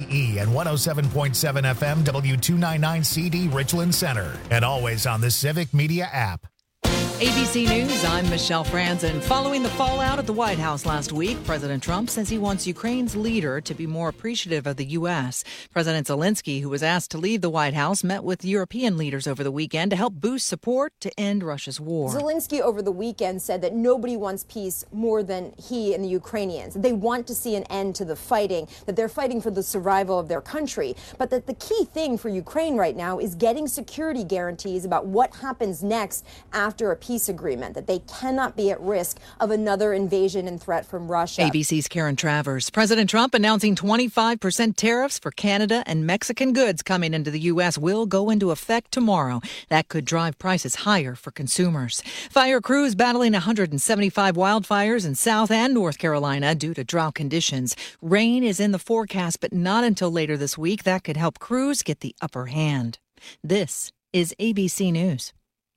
WAEE and 107.7 FM W299CD Richland Center. And always on the Civic Media app. ABC News, I'm Michelle Franzen. Following the fallout at the White House last week, President Trump says he wants Ukraine's leader to be more appreciative of the U.S. President Zelensky, who was asked to leave the White House, met with European leaders over the weekend to help boost support to end Russia's war. Zelensky over the weekend said that nobody wants peace more than he and the Ukrainians. They want to see an end to the fighting, that they're fighting for the survival of their country, but that the key thing for Ukraine right now is getting security guarantees about what happens next after a peace agreement, that they cannot be at risk of another invasion and threat from Russia. ABC's Karen Travers. President Trump announcing 25% tariffs for Canada and Mexican goods coming into the U.S. will go into effect tomorrow. That could drive prices higher for consumers. Fire crews battling 175 wildfires in South and North Carolina due to drought conditions. Rain is in the forecast, but not until later this week. That could help crews get the upper hand. This is ABC News.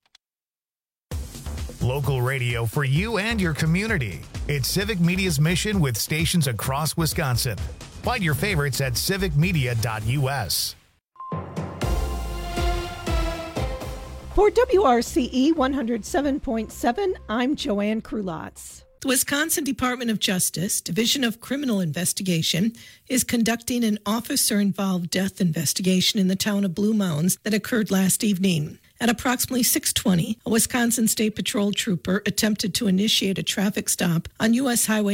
Local radio for you and your community. It's Civic Media's mission with stations across Wisconsin. Find your favorites at civicmedia.us. For WRCE 107.7, I'm Joanne Krulotz. The Wisconsin Department of Justice, Division of Criminal Investigation, is conducting an officer-involved death investigation in the town of Blue Mounds that occurred last evening. At approximately 6:20, a Wisconsin State Patrol trooper attempted to initiate a traffic stop on U.S. Highway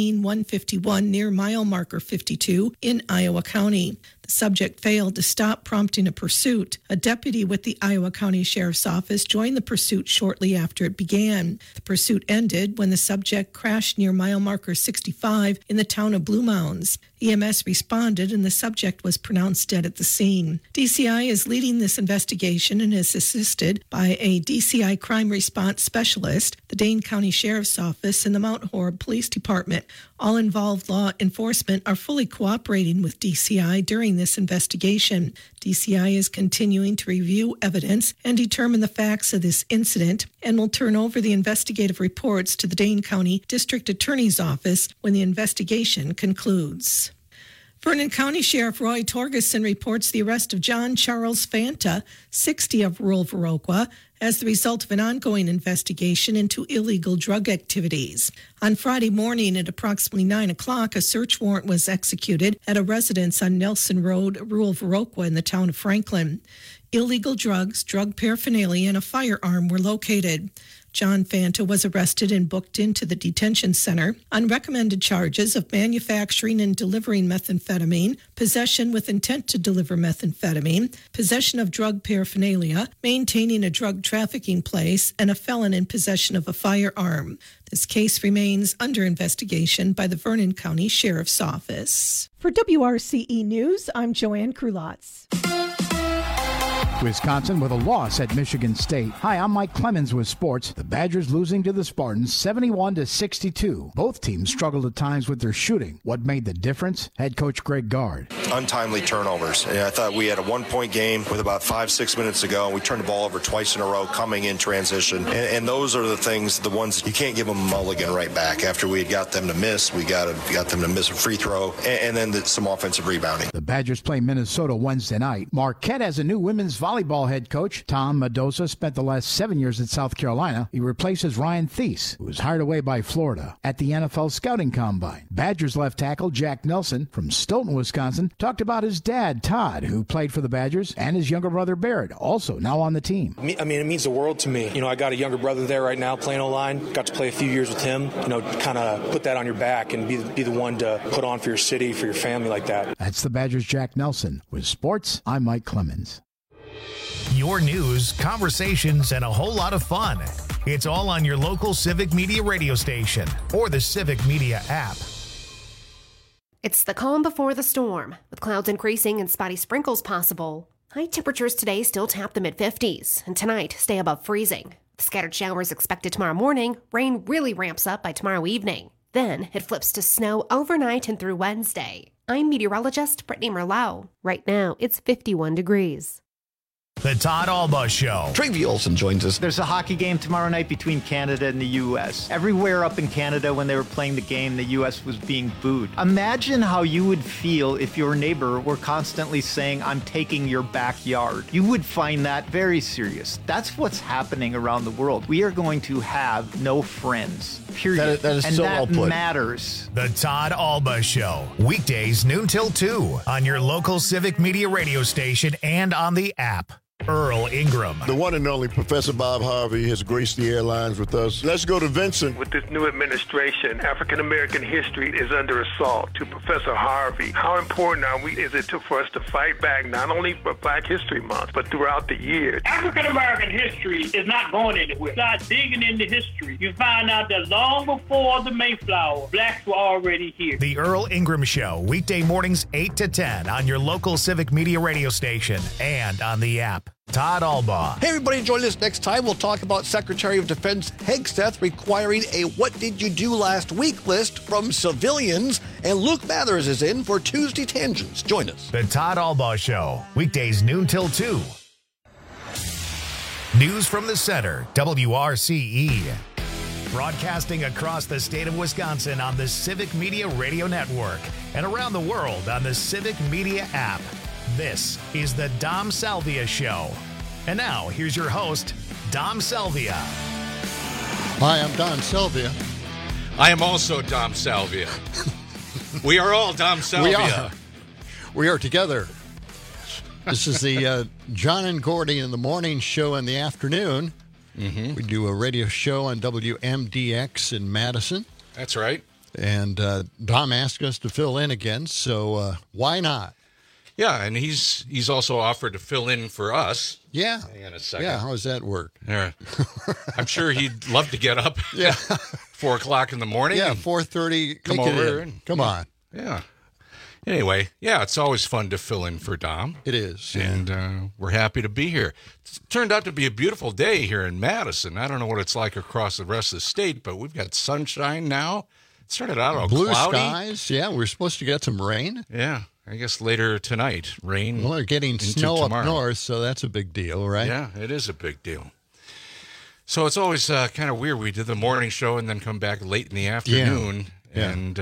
18-151 near mile marker 52 in Iowa County. The subject failed to stop, prompting a pursuit. A deputy with the Iowa County Sheriff's Office joined the pursuit shortly after it began. The pursuit ended when the subject crashed near mile marker 65 in the town of Blue Mounds. EMS responded and the subject was pronounced dead at the scene. DCI is leading this investigation and is assisted by a DCI crime response specialist, the Dane County Sheriff's Office, and the Mount Horeb Police Department. All involved law enforcement are fully cooperating with DCI during this investigation. DCI is continuing to review evidence and determine the facts of this incident and will turn over the investigative reports to the Dane County District Attorney's Office when the investigation concludes. Vernon County Sheriff Roy Torgerson reports the arrest of John Charles Fanta, 60 of rural Viroqua, as the result of an ongoing investigation into illegal drug activities. On Friday morning at approximately 9 o'clock, a search warrant was executed at a residence on Nelson Road, rural Viroqua in the town of Franklin. Illegal drugs, drug paraphernalia, and a firearm were located. John Fanta was arrested and booked into the detention center on recommended charges of manufacturing and delivering methamphetamine, possession with intent to deliver methamphetamine, possession of drug paraphernalia, maintaining a drug trafficking place, and a felon in possession of a firearm. This case remains under investigation by the Vernon County Sheriff's Office. For WRCE News, I'm Joanne Krulotz. Wisconsin with a loss at Michigan State. Hi, I'm Mike Clemens with sports. The Badgers losing to the Spartans 71-62. Both teams struggled at times with their shooting. What made the difference? Head coach Greg Gard. Untimely turnovers. I thought we had a one-point game with about 5-6 minutes to go, and we turned the ball over twice in a row coming in transition. And those are the things, the ones you can't give them a mulligan right back. After we had got them to miss, we got them to miss a free throw, and then some offensive rebounding. The Badgers play Minnesota Wednesday night. Marquette has a new women's volleyball head coach. Tom Mendoza spent the last 7 years at South Carolina. He replaces Ryan Thies, who was hired away by Florida at the NFL Scouting Combine. Badgers left tackle Jack Nelson from Stoughton, Wisconsin, talked about his dad, Todd, who played for the Badgers, and his younger brother, Barrett, also now on the team. I mean, it means the world to me. I got a younger brother there right now playing O-line. Got to play a few years with him. Kind of put that on your back and be the one to put on for your city, for your family like that. That's the Badgers' Jack Nelson. With sports, I'm Mike Clemens. Your news, conversations, and a whole lot of fun. It's all on your local Civic Media radio station or the Civic Media app. It's the calm before the storm, with clouds increasing and spotty sprinkles possible. High temperatures today still tap the mid-50s, and tonight stay above freezing. With scattered showers expected tomorrow morning, rain really ramps up by tomorrow evening. Then it flips to snow overnight and through Wednesday. I'm meteorologist Brittany Merlot. Right now, it's 51 degrees. The Todd Alba Show. Travi Olson joins us. There's a hockey game tomorrow night between Canada and the U.S. Everywhere up in Canada when they were playing the game, the U.S. was being booed. Imagine how you would feel if your neighbor were constantly saying, I'm taking your backyard. You would find that very serious. That's what's happening around the world. We are going to have no friends, period. That is and so that well put. matters. The Todd Alba Show. Weekdays noon till 2 on your local Civic Media radio station and on the app. Earl Ingram. The one and only Professor Bob Harvey has graced the airlines with us. Let's go to Vincent. With this new administration, African-American history is under assault. To Professor Harvey, how important is it for us to fight back not only for Black History Month, but throughout the year? African-American history is not going anywhere. Start digging into history. You find out that long before the Mayflower, blacks were already here. The Earl Ingram Show, weekday mornings 8 to 10 on your local Civic Media radio station and on the app. Todd Alba. Hey, everybody, join us next time. We'll talk about Secretary of Defense Hegseth requiring a What Did You Do Last Week list from civilians. And Luke Mathers is in for Tuesday Tangents. Join us. The Todd Alba Show, weekdays noon till 2. News from the center, WRCE. Broadcasting across the state of Wisconsin on the Civic Media Radio Network and around the world on the Civic Media app. This is the Dom Salvia Show. And now, here's your host, Dom Salvia. Hi, I'm Dom Salvia. I am also Dom Salvia. We are all Dom Salvia. We are together. This is the John and Gordy in the morning show in the afternoon. Mm-hmm. We do a radio show on WMDX in Madison. That's right. And Dom asked us to fill in again, so why not? Yeah, and he's also offered to fill in for us. Yeah. Hang on a second. Yeah, how does that work? Yeah. I'm sure he'd love to get up at 4 o'clock in the morning. Yeah, 4:30. Come over and come on. Yeah. Anyway, yeah, it's always fun to fill in for Dom. It is. And we're happy to be here. It turned out to be a beautiful day here in Madison. I don't know what it's like across the rest of the state, but we've got sunshine now. It started out all blue cloudy. Skies. Yeah, we're supposed to get some rain. Yeah. I guess later tonight, rain. Well, they're getting snow tomorrow. up north, so that's a big deal, right? Yeah, it is a big deal. So it's always kind of weird. We did the morning show and then come back late in the afternoon and,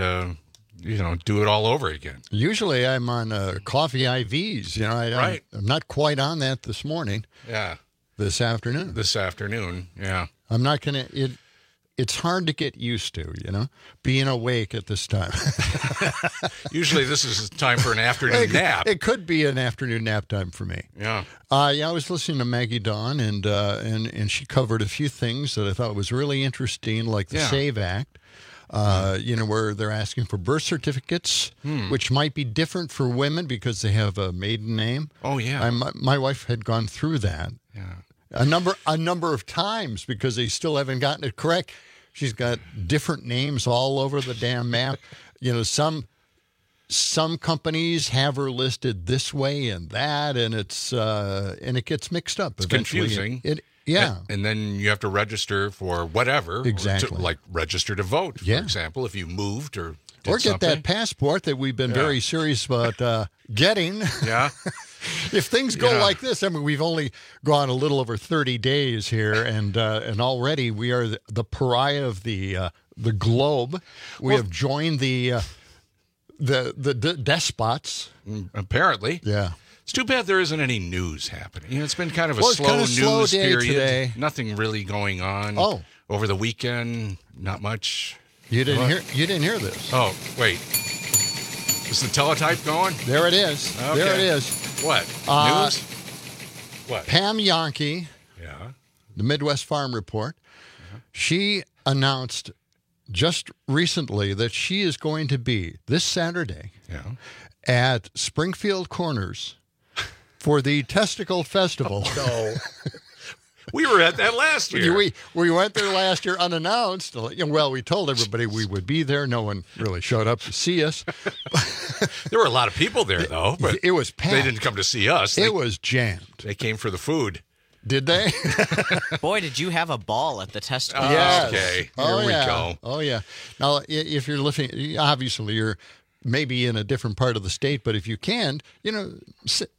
do it all over again. Usually I'm on coffee IVs. I'm not quite on that this morning. Yeah. This afternoon. Yeah. I'm not going to... It's hard to get used to, being awake at this time. Usually this is time for an afternoon nap. It could be an afternoon nap time for me. Yeah. I was listening to Maggie Dawn, and she covered a few things that I thought was really interesting, like the SAVE Act, where they're asking for birth certificates, which might be different for women because they have a maiden name. Oh, yeah. My wife had gone through that. Yeah. A number of times because they still haven't gotten it correct. She's got different names all over the damn map. Some companies have her listed this way and that, and it gets mixed up. It's confusing. And then you have to register for whatever. Exactly. Like register to vote, for example, if you moved or get something. that passport that we've been very serious about getting. Yeah. If things go like this, I mean, we've only gone a little over 30 days here, and already we are the pariah of the globe. We have joined the despots. Apparently. Yeah. It's too bad there isn't any news happening. It's been kind of a slow news period. Today. Nothing really going on. Oh. Over the weekend, not much. You didn't hear this. Oh, wait. Is the teletype going? There it is. Okay. There it is. What? News? What? Pam Yonke, the Midwest Farm Report, she announced just recently that she is going to be this Saturday at Springfield Corners for the Testicle Festival. Oh, no. We were at that last year. We went there last year unannounced. Well, we told everybody we would be there. No one really showed up to see us. There were a lot of people there, though. But it was packed. They didn't come to see us. It was jammed. They came for the food. Did they? Boy, did you have a ball at the Testicle. Yes. Okay, here we go. Oh, yeah. Now, if you're listening, obviously you're maybe in a different part of the state, but if you can,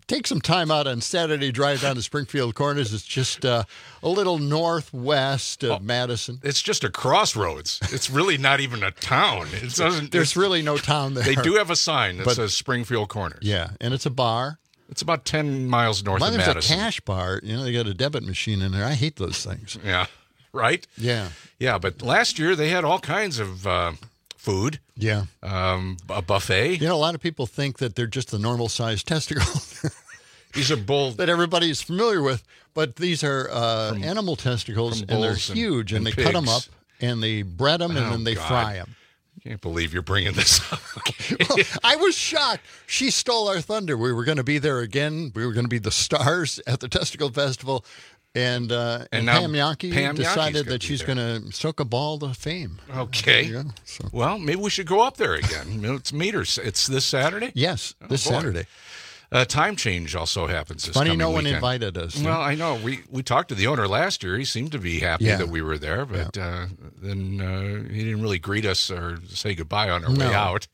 take some time out on Saturday, drive down to Springfield Corners. It's just a little northwest of Madison. It's just a crossroads. It's really not even a town. There's really no town there. They do have a sign that says Springfield Corners. Yeah, and it's a bar. It's about 10 miles north of Madison. There's a cash bar. They got a debit machine in there. I hate those things. Yeah, right? Yeah. Yeah, but last year they had all kinds of food. Yeah. A buffet. A lot of people think that they're just the normal-sized testicles. These are bulls that everybody's familiar with, but these are animal testicles, and they're huge, and they cut them up, and they bread them, and then they fry them. I can't believe you're bringing this up. Well, I was shocked. She stole our thunder. We were going to be there again. We were going to be the stars at the Testicle Festival. And Pam Yankee decided that she's going to soak a ball to fame. Okay. Well, maybe we should go up there again. Let's meet her. It's this Saturday? Yes, this Saturday. Time change also happens this funny coming no one weekend. Invited us. Well, I know. We talked to the owner last year. He seemed to be happy that we were there, but then he didn't really greet us or say goodbye on our way out.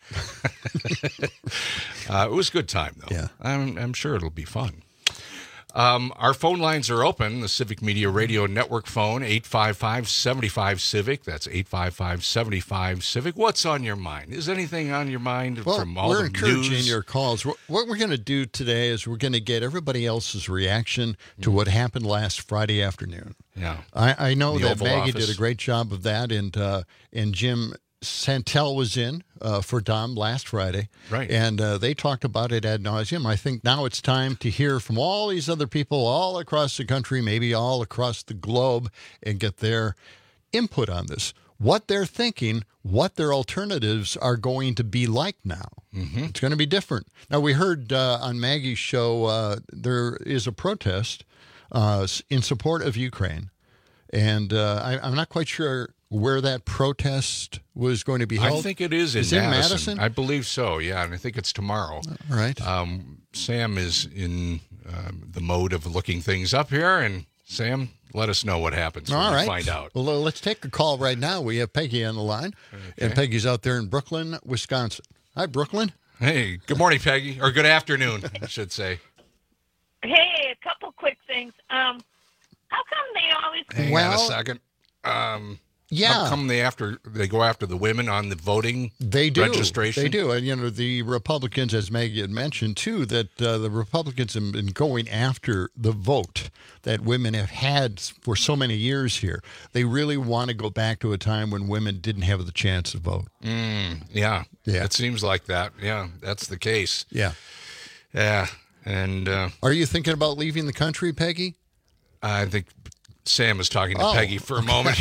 It was a good time, though. Yeah. I'm sure it'll be fun. Our phone lines are open. The Civic Media Radio Network phone, 855-75-CIVIC. That's 855-75-CIVIC. What's on your mind? Is anything on your mind from all the news? We're encouraging your calls. What we're going to do today is we're going to get everybody else's reaction to what happened last Friday afternoon. Yeah. I know The that Oval Maggie Office. did a great job of that, and Jim Santel was in for Dom last Friday. Right. And they talked about it ad nauseum. I think now it's time to hear from all these other people all across the country, maybe all across the globe, and get their input on this. What they're thinking, what their alternatives are going to be like now. Mm-hmm. It's going to be different. Now, we heard on Maggie's show there is a protest in support of Ukraine. And I'm not quite sure where that protest was going to be held. I think it is in Madison. I believe so, yeah, and I think it's tomorrow. All right. Sam is in the mode of looking things up here, and Sam, let us know what happens when we find out. Well, let's take a call right now. We have Peggy on the line, and Peggy's out there in Brooklyn, Wisconsin. Hi, Brooklyn. Hey, good morning, Peggy, or good afternoon, I should say. Hey, a couple quick things. How come they always... Hang on a second. Yeah. How come they go after the women on the voting registration? They do. And, the Republicans, as Maggie had mentioned, too, that the Republicans have been going after the vote that women have had for so many years here. They really want to go back to a time when women didn't have the chance to vote. Yeah. It seems like that. Yeah, that's the case. Yeah. Yeah. And are you thinking about leaving the country, Peggy? I think Sam is talking to Peggy for a moment.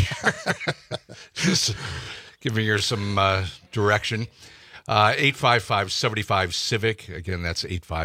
Just giving her some direction. 855-75-CIVIC. Again, that's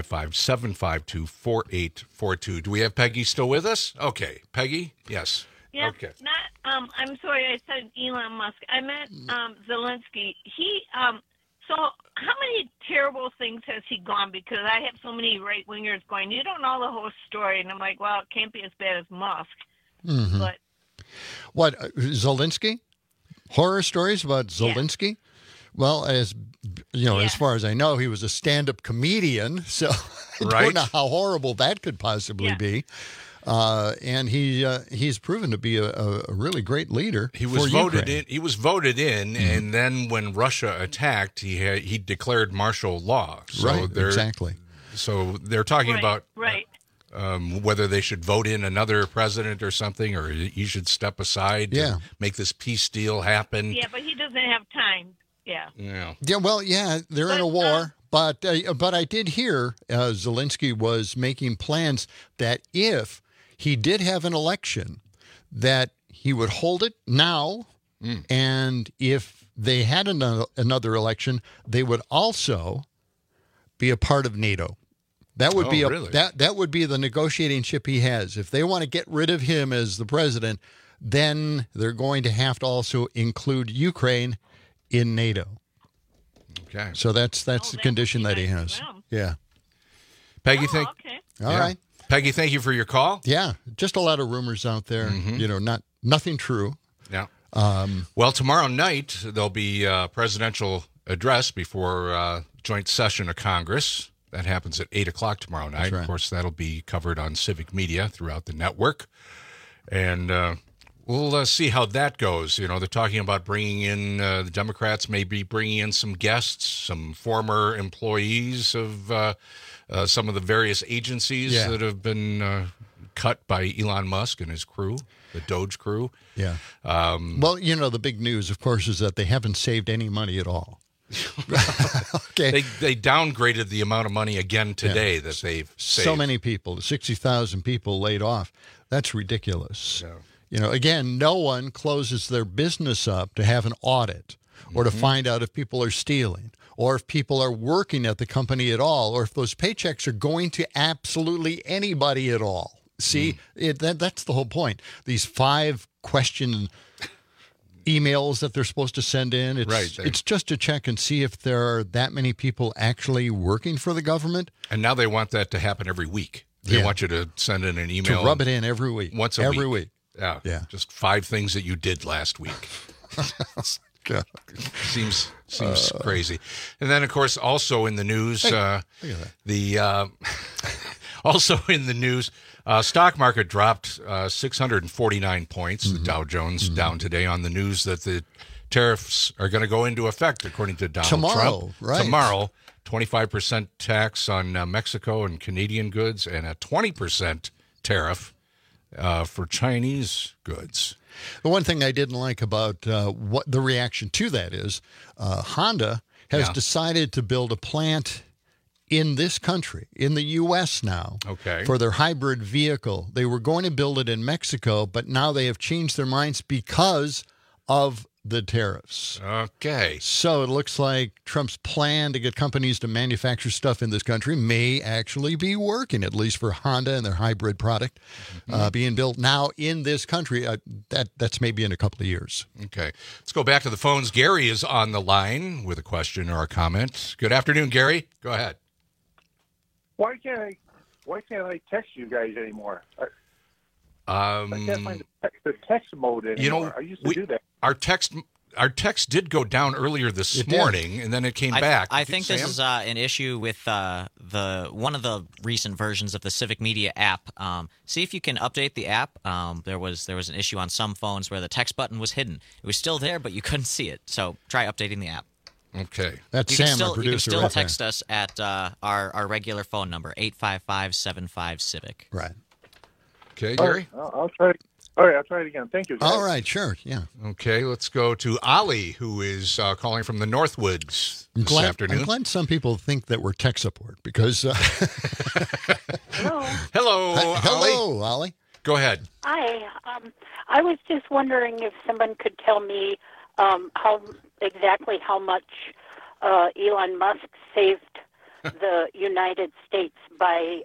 855-752-4842. Do we have Peggy still with us? Okay. Peggy? Yes. Yeah, okay. I'm sorry I said Elon Musk. I meant Zelensky. He, so how many terrible things has he gone? Because I have so many right-wingers going, you don't know the whole story. And I'm like, well, it can't be as bad as Musk. Mm-hmm. But what, Zelensky? Horror stories about Zelensky? Yeah. Well, as you know, as far as I know, he was a stand-up comedian, so I don't know how horrible that could possibly be. And he's proven to be a really great leader. He was voted in. He was voted in, Mm-hmm. and then when Russia attacked, he declared martial law. So exactly. So they're talking about whether they should vote in another president or something, or he should step aside to make this peace deal happen. Yeah, but he doesn't have time. Yeah. Well, they're in a war. But I did hear Zelensky was making plans that if he did have an election, that he would hold it now, and if they had another election, they would also be a part of NATO. That would be that would be the negotiating chip he has. If they want to get rid of him as the president, then they're going to have to also include Ukraine in NATO. Okay. So that's the condition that he has. Yeah. Peggy, All right. Peggy, thank you for your call. Yeah. Just a lot of rumors out there. Mm-hmm. Nothing true. Yeah. Well, tomorrow night there'll be a presidential address before joint session of Congress. That happens at 8 o'clock tomorrow night. Right. Of course, that'll be covered on Civic Media throughout the network. And we'll see how that goes. You know, they're talking about bringing in, the Democrats may be bringing in some guests, some former employees of some of the various agencies that have been cut by Elon Musk and his crew, the Doge crew. Yeah. Well, you know, the big news, of course, is that they haven't saved any money at all. Okay. They downgraded the amount of money again today that they've saved. So many people, 60,000 people laid off. That's ridiculous. Yeah. You know, again, no one closes their business up to have an audit or to find out if people are stealing or if people are working at the company at all or if those paychecks are going to absolutely anybody at all. See, that's the whole point. These 5-question emails that they're supposed to send in, it's just to check and see if there are that many people actually working for the government. And now they want that to happen every week. They want you to send in an email. To rub it in every week. Once a week. Every week. Yeah. Just 5 things that you did last week. God. Seems crazy. And then, of course, also in the news, also in the news, stock market dropped 649 points. The Dow Jones down today on the news that the tariffs are going to go into effect, according to Donald Trump. Tomorrow, 25% tax on Mexico and Canadian goods and a 20% tariff for Chinese goods. The one thing I didn't like about what the reaction to that is Honda has decided to build a plant in this country, in the U.S. now, for their hybrid vehicle. They were going to build it in Mexico, but now they have changed their minds because of the tariffs. Okay. So it looks like Trump's plan to get companies to manufacture stuff in this country may actually be working, at least for Honda and their hybrid product being built now in this country. That's maybe in a couple of years. Okay. Let's go back to the phones. Gary is on the line with a question or a comment. Good afternoon, Gary. Go ahead. Why can't I text you guys anymore? I can't find the text mode anymore. You know, I used to do that. Our text did go down earlier this morning, and then it came back. I think this is an issue with the one of the recent versions of the Civic Media app. See if you can update the app. There was an issue on some phones where the text button was hidden. It was still there, but you couldn't see it. So try updating the app. Okay. That's Sam, our producer. You can still right text there. us at our regular phone number, 855-75-CIVIC. Right. Okay, Gary? I'll try. All right, I'll try it again. Thank you, guys. All right, sure, yeah. Okay, let's go to Ali, who is calling from the Northwoods this afternoon. I'm glad some people think that we're tech support because... Hello, Ali. Go ahead. Hi. I was just wondering if someone could tell me how much Elon Musk saved the United States by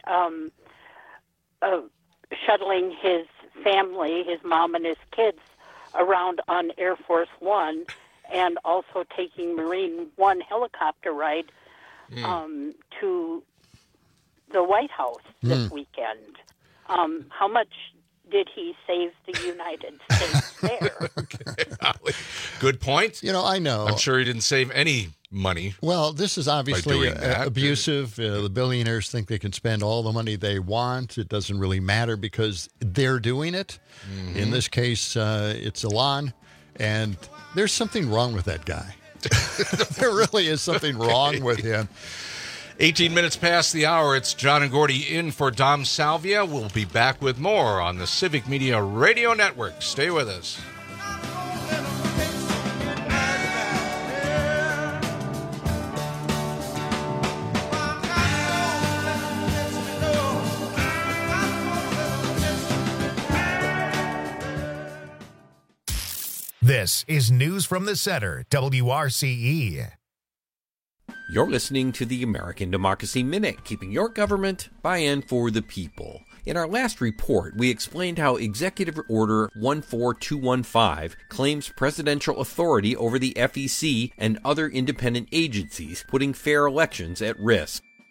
shuttling his family, his mom and his kids, around on Air Force One, and also taking Marine One helicopter ride to the White House this weekend. How much did he save the United States there? Okay, good point. You know, I know. I'm sure he didn't save any money. Well, this is obviously abusive. The billionaires think they can spend all the money they want. It doesn't really matter because they're doing it. In this case, it's Elon, and there's something wrong with that guy. There really is something wrong with him. 18 minutes past the hour. It's John and Gordy in for Dom Salvia. We'll be back with more on the Civic Media Radio Network. Stay with us. This is News from the Center, WRCE. You're listening to the American Democracy Minute, keeping your government by and for the people. In our last report, we explained how Executive Order 14215 claims presidential authority over the FEC and other independent agencies, putting fair elections at risk.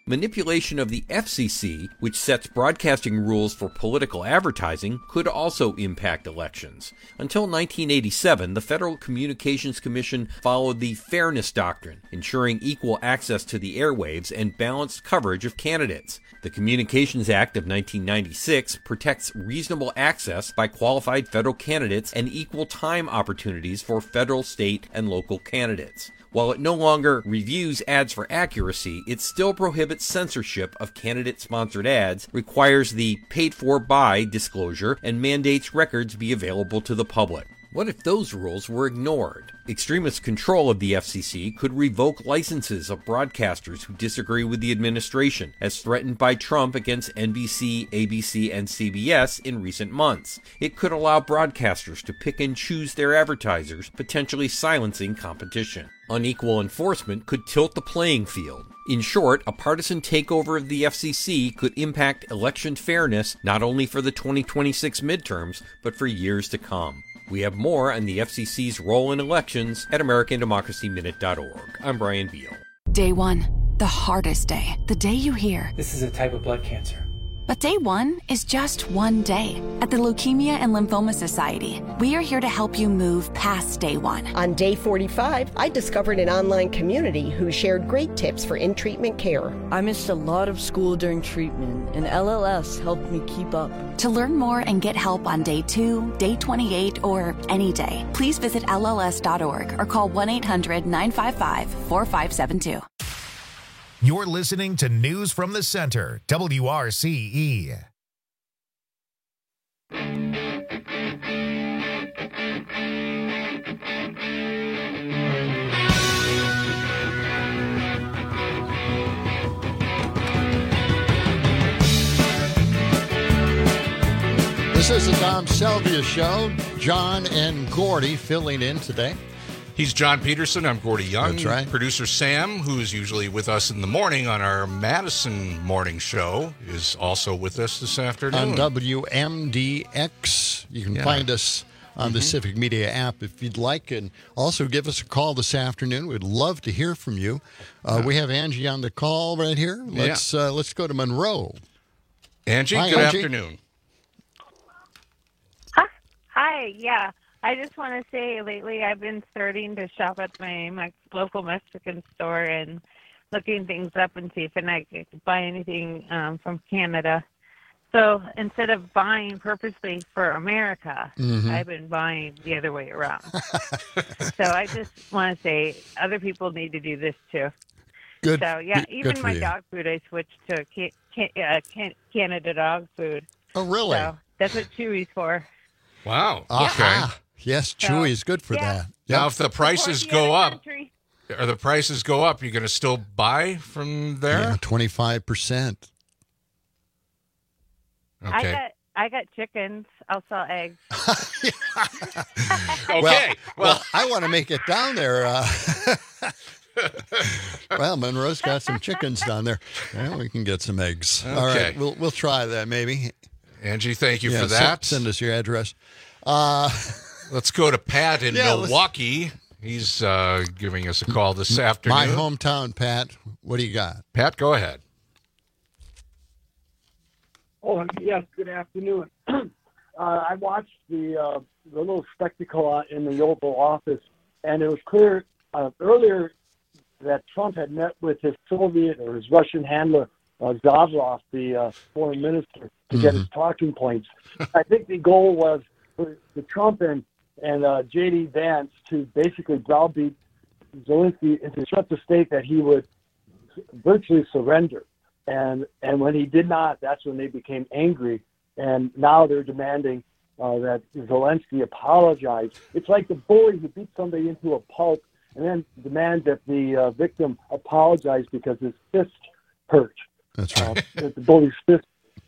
manipulation of the FCC, which sets broadcasting rules for political advertising, could also impact elections. Until 1987, the Federal Communications Commission followed the Fairness Doctrine, ensuring equal access to the airwaves and balanced coverage of candidates. The Communications Act of 1996 protects reasonable access by qualified federal candidates and equal time opportunities for federal, state, and local candidates. While it no longer reviews ads for accuracy, it still prohibits censorship of candidate-sponsored ads, requires the paid-for-by disclosure, and mandates records be available to the public. What if those rules were ignored? Extremist control of the FCC could revoke licenses of broadcasters who disagree with the administration, as threatened by Trump against NBC, ABC, and CBS in recent months. It could allow broadcasters to pick and choose their advertisers, potentially silencing competition. Unequal enforcement could tilt the playing field. In short, a partisan takeover of the FCC could impact election fairness not only for the 2026 midterms, but for years to come. We have more on the FCC's role in elections at AmericanDemocracyMinute.org. I'm Brian Beal. Day one, the hardest day. The day you hear, "This is a type of blood cancer." But day one is just one day. At the Leukemia and Lymphoma Society, we are here to help you move past day one. On day 45, I discovered an online community who shared great tips for in-treatment care. I missed a lot of school during treatment, and LLS helped me keep up. To learn more and get help on day 2, day 28, or any day, please visit LLS.org or call 1-800-955-4572. You're listening to News from the Center, WRCE. This is the Tom Selvia Show. John and Gordy filling in today. He's John Peterson. I'm Gordy Young. That's right. Producer Sam, who is usually with us in the morning on our Madison morning show, is also with us this afternoon. On WMDX. You can find us on the Civic Media app if you'd like, and also give us a call this afternoon. We'd love to hear from you. We have Angie on the call right here. Let's go to Monroe. Angie, Hi, good Angie. afternoon. Hi, yeah. I just want to say lately I've been starting to shop at my local Mexican store and looking things up and see if I can buy anything from Canada. So instead of buying purposely for America, I've been buying the other way around. So I just want to say other people need to do this too. Good. So, yeah, even for my you. dog food, I switched to Canada dog food. Oh, really? So that's what Chewy's for. Wow. Okay. Okay. Yes, Chewy is good for that. Now, if the prices go up, you're going to still buy from there? Yeah, 25%. Okay. I got chickens. I'll sell eggs. Okay. Well, I want to make it down there. Well, Monroe's got some chickens down there. Well, we can get some eggs. Okay. All right, we'll try that maybe. Angie, thank you for that. Send us your address. Let's go to Pat in Milwaukee. He's giving us a call this afternoon. My hometown, Pat. What do you got? Pat, go ahead. Oh, yes, good afternoon. I watched the little spectacle in the Oval Office, and it was clear earlier that Trump had met with his Soviet or his Russian handler, Zavrov, the foreign minister, to get his talking points. I think the goal was for Trump and J.D. Vance to basically browbeat Zelensky into such a state that he would virtually surrender. And when he did not, that's when they became angry. And now they're demanding that Zelensky apologize. It's like the bully who beat somebody into a pulp and then demand that the victim apologize because his fist hurt. That's right. The bully's fist.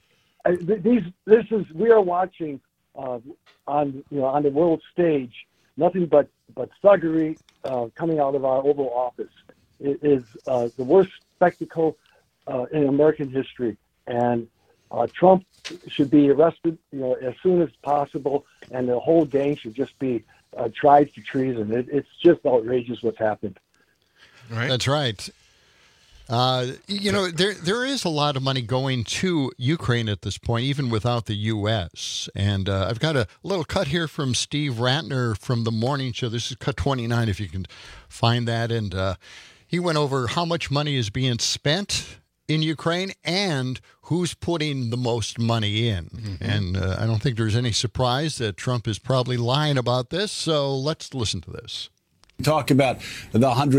We are watching on the world stage nothing but thuggery coming out of our Oval Office. It is the worst spectacle in American history, and Trump should be arrested as soon as possible, and the whole gang should just be tried for treason. It's just outrageous what's happened. Right. That's right. There is a lot of money going to Ukraine at this point, even without the U.S. And I've got a little cut here from Steve Ratner from the morning show. This is cut 29, if you can find that. And he went over how much money is being spent in Ukraine and who's putting the most money in. Mm-hmm. And I don't think there's any surprise that Trump is probably lying about this. So let's listen to this. Talk about the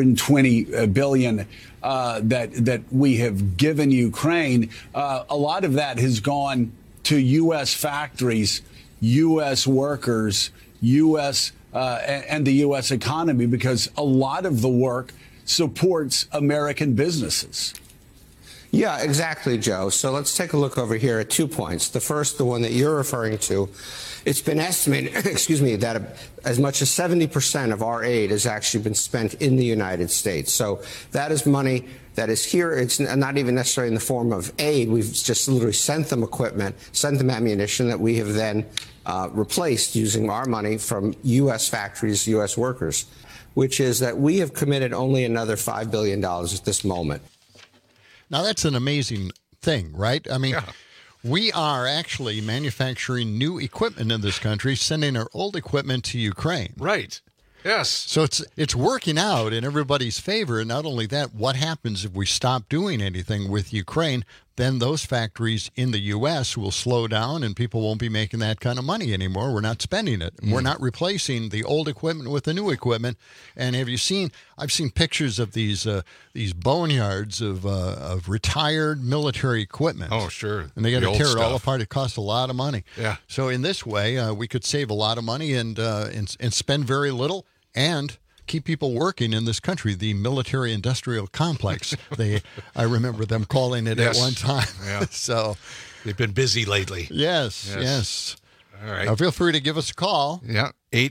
$120 billion that we have given Ukraine. A lot of that has gone to U.S. factories, U.S. workers, U.S. And the U.S. economy, because a lot of the work supports American businesses. Yeah, exactly, Joe. So let's take a look over here at 2 points. The first, the one that you're referring to, it's been estimated, that as much as 70% of our aid has actually been spent in the United States. So that is money that is here. It's not even necessarily in the form of aid. We've just literally sent them equipment, sent them ammunition that we have then replaced using our money from U.S. factories, U.S. workers, which is that we have committed only another $5 billion at this moment. Now, that's an amazing thing, right? I mean, we are actually manufacturing new equipment in this country, sending our old equipment to Ukraine. Right. Yes. So it's working out in everybody's favor. And not only that, what happens if we stop doing anything with Ukraine? Then those factories in the U.S. will slow down and people won't be making that kind of money anymore. We're not spending it. We're not replacing the old equipment with the new equipment. And have you seen, I've seen pictures of these boneyards of retired military equipment. Oh, sure. And they got to tear it all apart. It costs a lot of money. Yeah. So in this way, we could save a lot of money and spend very little and keep people working in this country, the military-industrial complex. I remember them calling it at one time. Yeah. So they've been busy lately. Yes. All right. Now feel free to give us a call. Yeah,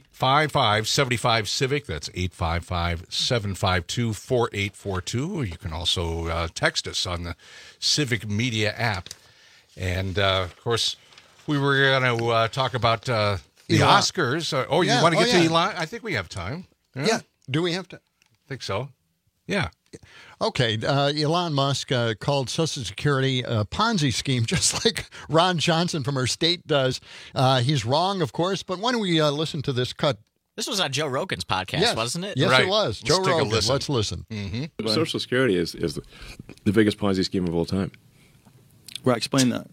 855-75-CIVIC. That's 855-752-4842. You can also text us on the Civic Media app. And, of course, we were going to talk about the Oscars. You want to get to Elon? I think we have time. Yeah. Do we have to? I think so. Yeah. Okay. Elon Musk called Social Security a Ponzi scheme, just like Ron Johnson from our state does. He's wrong, of course, but why don't we listen to this cut? This was on Joe Rogan's podcast, wasn't it? Yes, right. It was. Joe Rogan. Let's listen. Mm-hmm. Social Security is the biggest Ponzi scheme of all time. Right, explain that.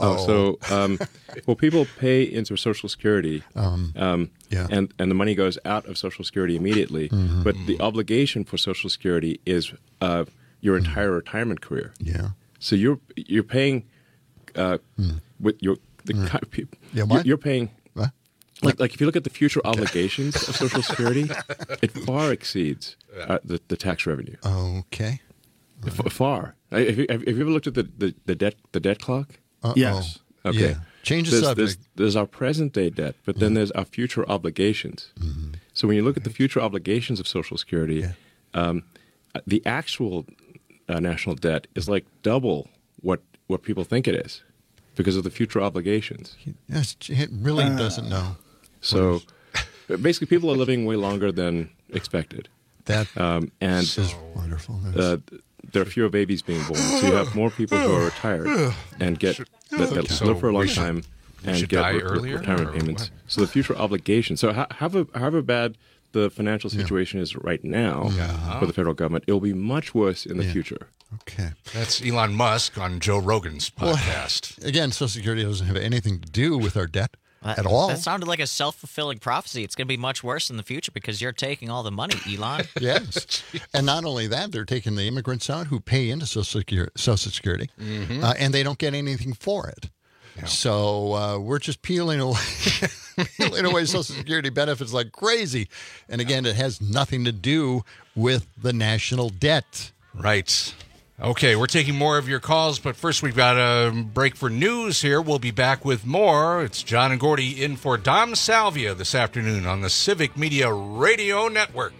People pay into Social Security, and the money goes out of Social Security immediately. Mm-hmm. But the obligation for Social Security is your entire retirement career. Yeah. So you're paying with you're paying. What? Like if you look at the future obligations of Social Security, it far exceeds the tax revenue. Okay. Far. Have you ever looked at the debt clock? Yes. Okay. Yeah. Change the subject. There's our present day debt, but then there's our future obligations. Mm-hmm. So when you look at the future obligations of Social Security, the actual national debt is like double what people think it is because of the future obligations. Yes, it really doesn't know. So basically, people are living way longer than expected. That is wonderful. There are fewer babies being born, so you have more people who are retired and that live for a long time and get retirement payments. So the future obligation. So however bad the financial situation is right now for the federal government, it will be much worse in the future. Okay. That's Elon Musk on Joe Rogan's podcast. Well, again, Social Security doesn't have anything to do with our debt. At all. That sounded like a self-fulfilling prophecy. It's going to be much worse in the future because you're taking all the money, Elon. Yes. And not only that, they're taking the immigrants out who pay into Social Security, and they don't get anything for it. Yeah. So we're just peeling away Social Security benefits like crazy. And again, it has nothing to do with the national debt. Right. Okay, we're taking more of your calls, but first we've got a break for news here. We'll be back with more. It's John and Gordy in for Dom Salvia this afternoon on the Civic Media Radio Network.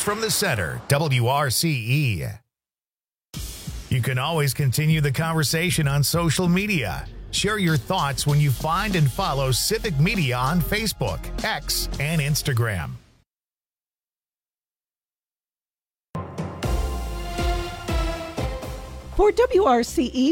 from the center, WRCE. You can always continue the conversation on social media. Share your thoughts when you find and follow Civic Media on Facebook, X, and Instagram. For WRCE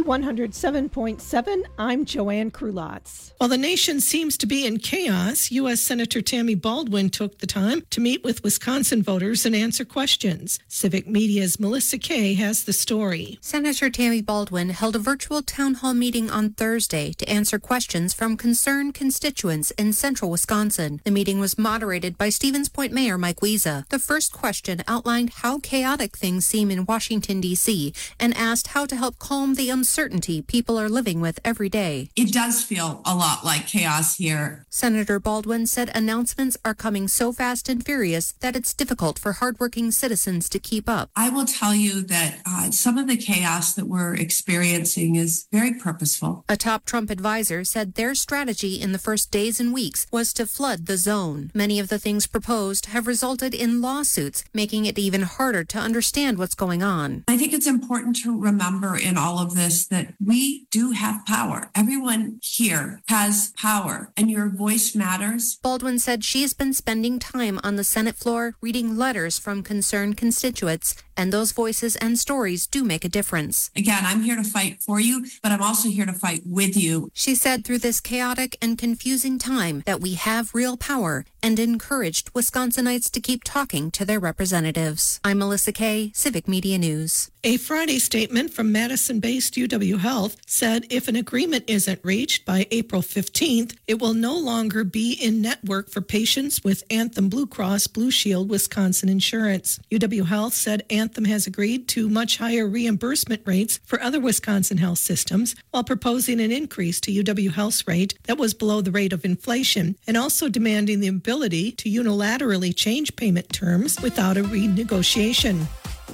107.7, I'm Joanne Krulotz. While the nation seems to be in chaos, U.S. Senator Tammy Baldwin took the time to meet with Wisconsin voters and answer questions. Civic Media's Melissa Kay has the story. Senator Tammy Baldwin held a virtual town hall meeting on Thursday to answer questions from concerned constituents in central Wisconsin. The meeting was moderated by Stevens Point Mayor Mike Wiese. The first question outlined how chaotic things seem in Washington, D.C., and asked how to help calm the uncertainty people are living with every day. It does feel a lot like chaos here. Senator Baldwin said announcements are coming so fast and furious that it's difficult for hardworking citizens to keep up. I will tell you that some of the chaos that we're experiencing is very purposeful. A top Trump advisor said their strategy in the first days and weeks was to flood the zone. Many of the things proposed have resulted in lawsuits, making it even harder to understand what's going on. I think it's important to remember in all of this that we do have power. Everyone here has power, and your voice matters. Baldwin said she has been spending time on the Senate floor reading letters from concerned constituents, and those voices and stories do make a difference. Again, I'm here to fight for you, but I'm also here to fight with you. She said through this chaotic and confusing time that we have real power and encouraged Wisconsinites to keep talking to their representatives. I'm Melissa Kay, Civic Media News. A Friday statement from Madison-based UW Health said if an agreement isn't reached by April 15th, it will no longer be in network for patients with Anthem Blue Cross Blue Shield Wisconsin insurance. UW Health said Anthem has agreed to much higher reimbursement rates for other Wisconsin health systems while proposing an increase to UW Health's rate that was below the rate of inflation, and also demanding the ability to unilaterally change payment terms without a renegotiation.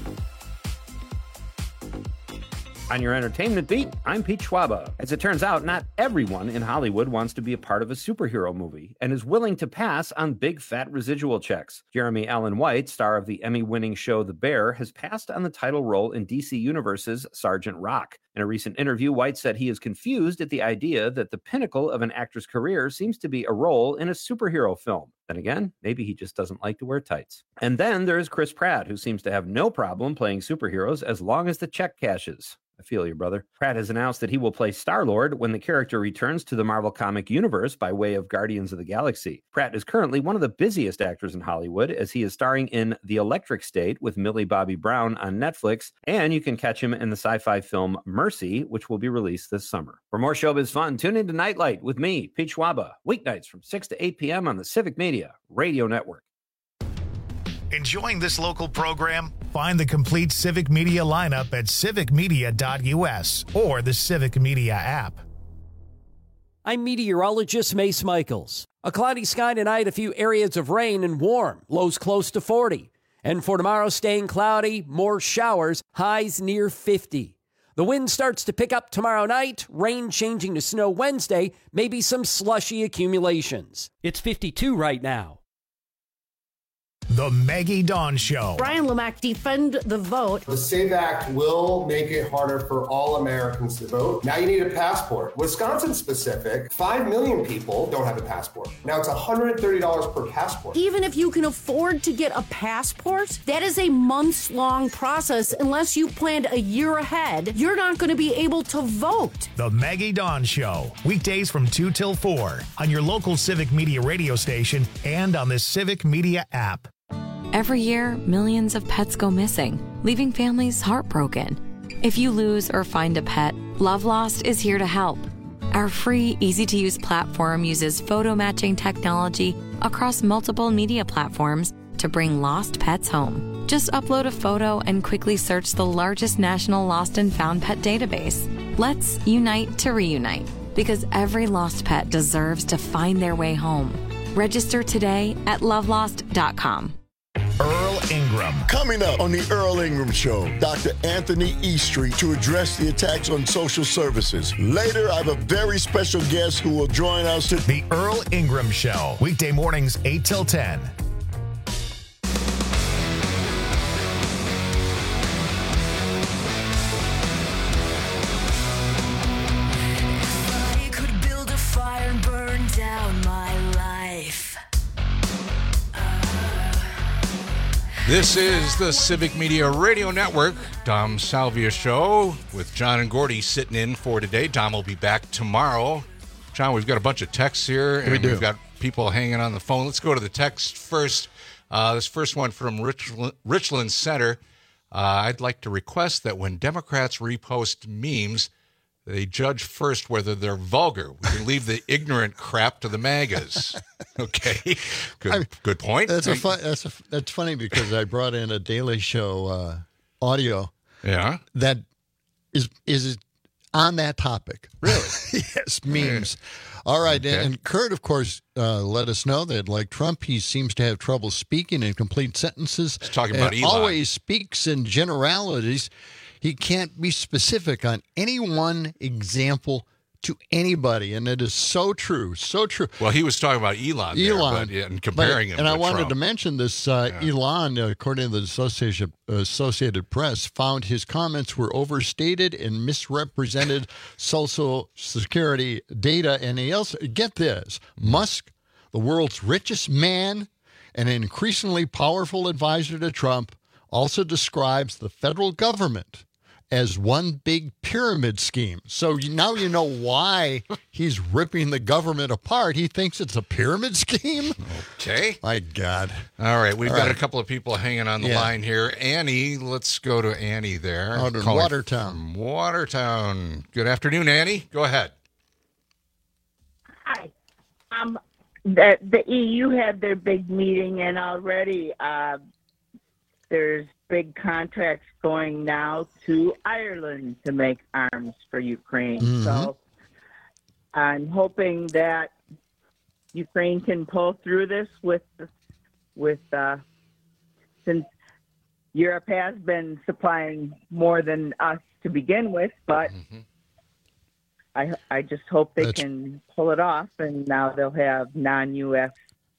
On your entertainment beat, I'm Pete Schwaba. As it turns out, not everyone in Hollywood wants to be a part of a superhero movie and is willing to pass on big fat residual checks. Jeremy Allen White, star of the Emmy-winning show The Bear, has passed on the title role in DC Universe's Sergeant Rock. In a recent interview, White said he is confused at the idea that the pinnacle of an actor's career seems to be a role in a superhero film. Then again, maybe he just doesn't like to wear tights. And then there's Chris Pratt, who seems to have no problem playing superheroes as long as the check cashes. I feel you, brother. Pratt has announced that he will play Star-Lord when the character returns to the Marvel comic universe by way of Guardians of the Galaxy. Pratt is currently one of the busiest actors in Hollywood, as he is starring in The Electric State with Millie Bobby Brown on Netflix, and you can catch him in the sci-fi film Mercy, which will be released this summer. For more showbiz fun, tune into Nightlight with me, Pete Schwaba, weeknights from 6 to 8 p.m. on the Civic Media Radio Network. Enjoying this local program? Find the complete Civic Media lineup at civicmedia.us or the Civic Media app. I'm meteorologist Mace Michaels. A cloudy sky tonight, a few areas of rain and warm, lows close to 40. And for tomorrow, staying cloudy, more showers, highs near 50. The wind starts to pick up tomorrow night, rain changing to snow Wednesday, maybe some slushy accumulations. It's 52 right now. The Maggie Dawn Show. Brian Lomack, defend the vote. The SAVE Act will make it harder for all Americans to vote. Now you need a passport. Wisconsin specific, 5 million people don't have a passport. Now it's $130 per passport. Even if you can afford to get a passport, that is a months-long process. Unless you planned a year ahead, you're not going to be able to vote. The Maggie Dawn Show. Weekdays from 2 till 4 on your local Civic Media radio station and on the Civic Media app. Every year, millions of pets go missing, leaving families heartbroken. If you lose or find a pet, Love Lost is here to help. Our free, easy-to-use platform uses photo matching technology across multiple media platforms to bring lost pets home. Just upload a photo and quickly search the largest national lost and found pet database. Let's unite to reunite, because every lost pet deserves to find their way home. Register today at lovelost.com. Earl Ingram. Coming up on the Earl Ingram Show, Dr. Anthony Eastreet to address the attacks on social services. Later, I have a very special guest who will join us. The Earl Ingram Show, weekday mornings 8 till 10. This is the Civic Media Radio Network, Dom Salvia Show with John and Gordy sitting in for today. Dom will be back tomorrow. John, we've got a bunch of texts here, and we've got people hanging on the phone. Let's go to the text first. This first one from Richland Center. I'd like to request that when Democrats repost memes, they judge first whether they're vulgar. We can leave the ignorant crap to the MAGAs. Okay, good point. That's funny because I brought in a Daily Show audio. Yeah, that is on that topic. Really? Yes, memes. All right, okay. And Kurt, of course, let us know that, like Trump, he seems to have trouble speaking in complete sentences. He's talking about Elon. Always speaks in generalities. He can't be specific on any one example to anybody, and it is so true, so true. Well, he was talking about Elon and comparing him. And I wanted Trump. to mention this. Elon, according to the Associated Press, found his comments were overstated and misrepresented Social Security data. And he also, get this, Musk, the world's richest man and an increasingly powerful advisor to Trump, also describes the federal government as one big pyramid scheme. So now you know why he's ripping the government apart. He thinks it's a pyramid scheme? Okay. My God. All right, we've got a couple of people hanging on the line here. Annie, let's go to Annie there. Out in Watertown. Watertown. Good afternoon, Annie. Go ahead. Hi. The EU had their big meeting, and already there's big contracts going now to Ireland to make arms for Ukraine. Mm-hmm. So I'm hoping that Ukraine can pull through this with since Europe has been supplying more than us to begin with, but I just hope they can pull it off, and now they'll have non-U.S.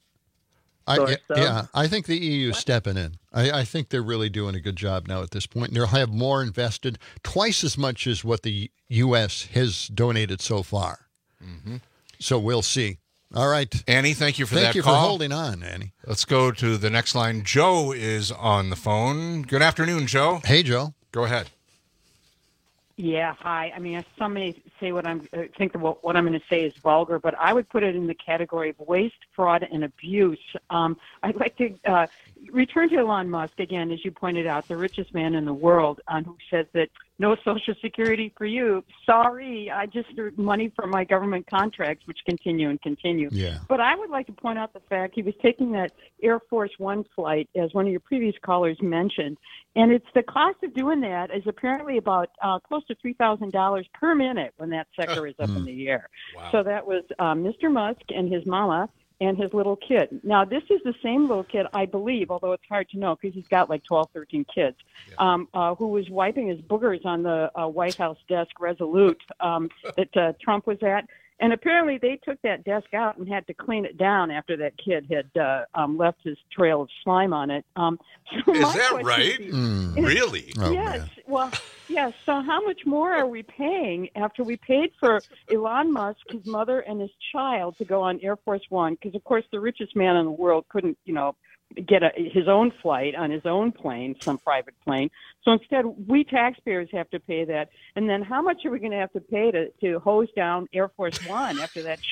I think the EU is stepping in. I think they're really doing a good job now at this point. They'll have more invested, twice as much as what the U.S. has donated so far. Mm-hmm. So we'll see. All right. Annie, thank you for that call. Thank you for holding on, Annie. Let's go to the next line. Joe is on the phone. Good afternoon, Joe. Hey, Joe. Go ahead. Yeah, hi. I mean, some may say what I'm going to say is vulgar, but I would put it in the category of waste, fraud, and abuse. I'd like to return to Elon Musk again, as you pointed out, the richest man in the world, who says that no Social Security for you. Sorry, I just earned money from my government contracts, which continue and continue. Yeah. But I would like to point out the fact he was taking that Air Force One flight, as one of your previous callers mentioned, and it's the cost of doing that is apparently about close to $3,000 per minute when that sector is up in the air. Wow. So that was Mr. Musk and his mama and his little kid. Now, this is the same little kid, I believe, although it's hard to know because he's got like 12, 13 kids, who was wiping his boogers on the White House desk Resolute that Trump was at. And apparently they took that desk out and had to clean it down after that kid had left his trail of slime on it. Is that right? Really? Oh, yes. Man. Well, yes. So how much more are we paying after we paid for Elon Musk, his mother, and his child to go on Air Force One? Because, of course, the richest man in the world couldn't, get his own flight on his own plane, some private plane. So instead, we taxpayers have to pay that. And then how much are we going to have to pay to hose down Air Force One after that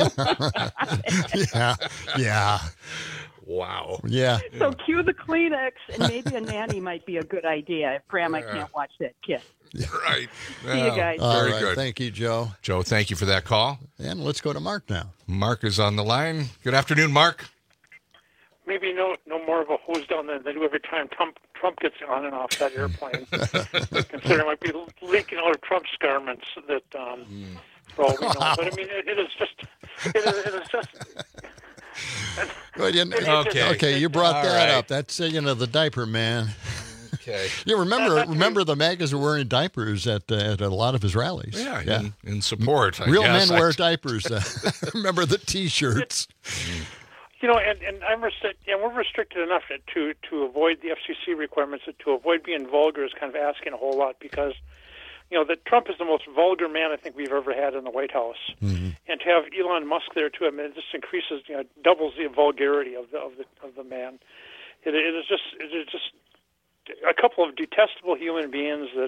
shot? Yeah. Wow. Yeah. So cue the Kleenex, and maybe a nanny might be a good idea if Grandma can't watch that kid. Right. See you guys. Very good. Thank you, Joe. Joe, thank you for that call. And let's go to Mark now. Mark is on the line. Good afternoon, Mark. Maybe no more of a hose down than they do every time Trump gets on and off that airplane. Considering it might be leaking out of Trump's garments that for all we know. But I mean, it is just. Okay, you brought that up. That's the diaper man. Okay. You remember the MAGAs were wearing diapers at a lot of his rallies. Yeah. In support. Real men wear diapers. Remember the T-shirts. And we're restricted enough to avoid the FCC requirements, to avoid being vulgar is kind of asking a whole lot because, that Trump is the most vulgar man I think we've ever had in the White House, and to have Elon Musk there too, I mean, it just increases, doubles the vulgarity of the man, It is just a couple of detestable human beings that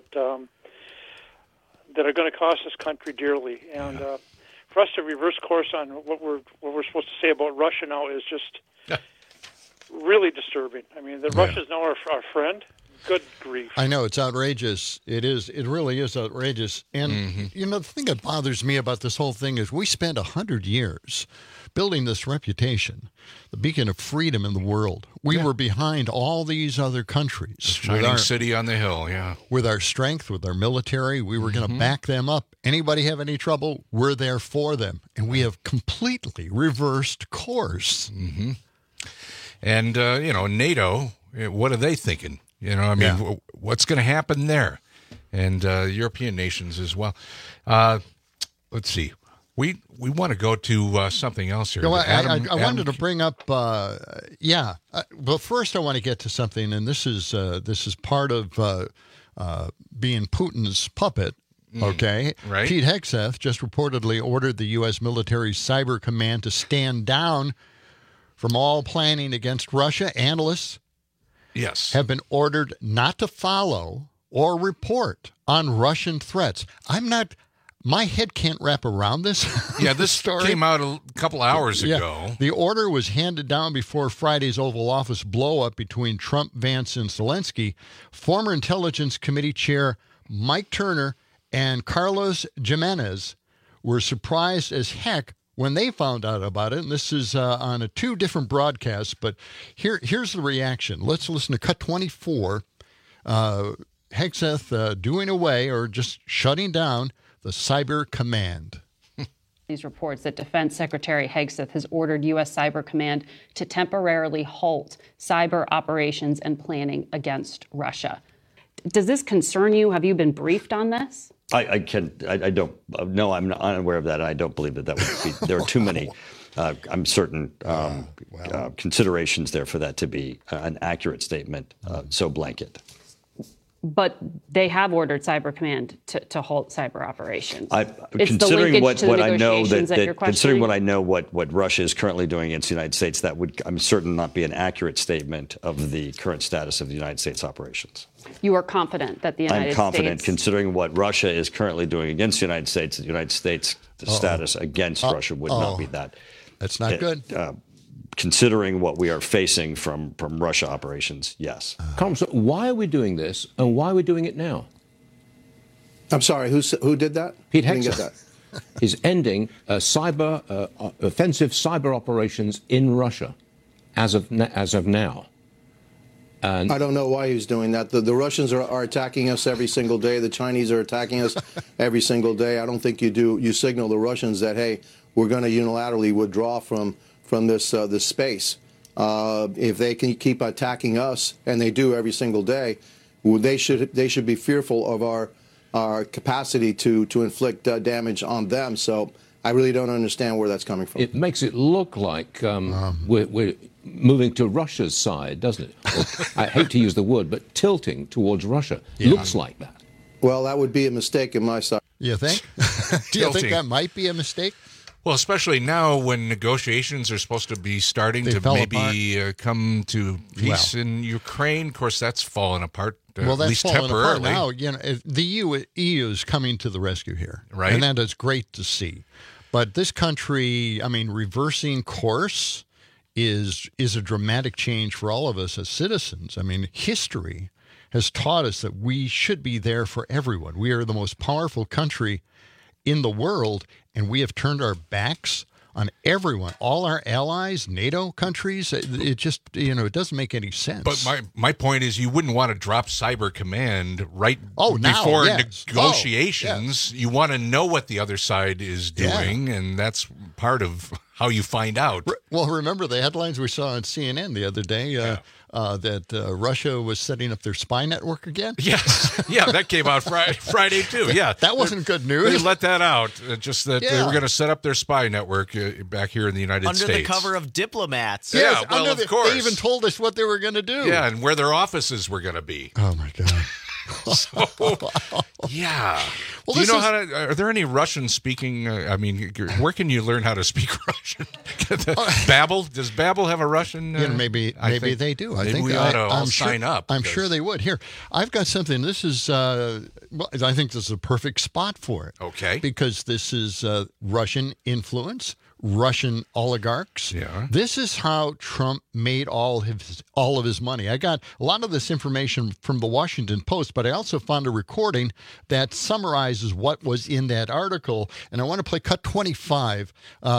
are going to cost this country dearly. And for us to reverse course on what we're supposed to say about Russia now is just really disturbing. I mean, Russia's now our friend. Good grief. I know, it's outrageous. It is. It really is outrageous. And, the thing that bothers me about this whole thing is we spent 100 years building this reputation, the beacon of freedom in the world. We were behind all these other countries. The shining city on the hill, With our strength, with our military, we were going to back them up. Anybody have any trouble, we're there for them. And we have completely reversed course. And, NATO, what are they thinking? What's going to happen there? And European nations as well. Let's see. We want to go to something else here. I wanted to bring up, but first I want to get to something, and this is part of being Putin's puppet. Okay, right. Pete Hegseth just reportedly ordered the U.S. military cyber command to stand down from all planning against Russia. Analysts have been ordered not to follow or report on Russian threats. My head can't wrap around this. This story came out a couple hours ago. The order was handed down before Friday's Oval Office blow-up between Trump, Vance, and Zelensky. Former Intelligence Committee Chair Mike Turner and Carlos Jimenez were surprised as heck when they found out about it. And this is on two different broadcasts, but here's the reaction. Let's listen to Cut 24. Hegseth doing away or just shutting down the Cyber Command. These reports that Defense Secretary Hegseth has ordered U.S. Cyber Command to temporarily halt cyber operations and planning against Russia. Does this concern you? Have you been briefed on this? I don't. No, I'm not unaware of that. I don't believe that would be. There are too many. I'm certain considerations there for that to be an accurate statement. So blanket. But they have ordered Cyber Command to halt cyber operations. Considering what I know considering what I know what Russia is currently doing against the United States, that would, I'm certain, not be an accurate statement of the current status of the United States operations. You are confident that the United States... I'm confident, considering what Russia is currently doing against the United States, the status against Russia would not be that. That's not good. Considering what we are facing from Russia operations, yes. Congressman, why are we doing this, and why are we doing it now? I'm sorry, who did that? Pete Hegseth is ending offensive cyber operations in Russia as of now. And I don't know why he's doing that. The Russians are attacking us every single day. The Chinese are attacking us every single day. I don't think you signal the Russians that, hey, we're going to unilaterally withdraw from this space. If they can keep attacking us, and they do every single day, they should be fearful of our capacity to inflict damage on them. So I really don't understand where that's coming from. It makes it look like we're moving to Russia's side, doesn't it? I hate to use the word, but tilting towards Russia looks like that. Well, that would be a mistake in my side. You think? Do you think that might be a mistake? Well, especially now when negotiations are supposed to be starting to maybe come to peace in Ukraine. Of course, that's fallen apart, at least temporarily. Now, the EU is coming to the rescue here, right? And that is great to see. But this country, reversing course is a dramatic change for all of us as citizens. History has taught us that we should be there for everyone. We are the most powerful country in the world, and we have turned our backs on everyone, all our allies, NATO countries. It just, it doesn't make any sense. But my point is, you wouldn't want to drop Cyber Command before negotiations. You want to know what the other side is doing, and that's part of how you find out. Well, remember the headlines we saw on CNN the other day that Russia was setting up their spy network again? Yes. Yeah, that came out Friday too. Yeah. That wasn't good news. They let that out, just that they were going to set up their spy network back here in the United States. Under the cover of diplomats. Yeah, well, of course. They even told us what they were going to do. Yeah, and where their offices were going to be. Oh, my God. So, yeah. Well, do you know how to? Are there any Russian-speaking? Where can you learn how to speak Russian? Babbel? Does Babbel have a Russian? Maybe they do. I think we ought to all sign up. I'm sure they would. Here, I've got something. This is. I think this is a perfect spot for it. Okay. Because this is Russian influence. Russian oligarchs. Yeah. This is how Trump made all of his money. I got a lot of this information from the Washington Post, but I also found a recording that summarizes what was in that article, and I want to play cut 25.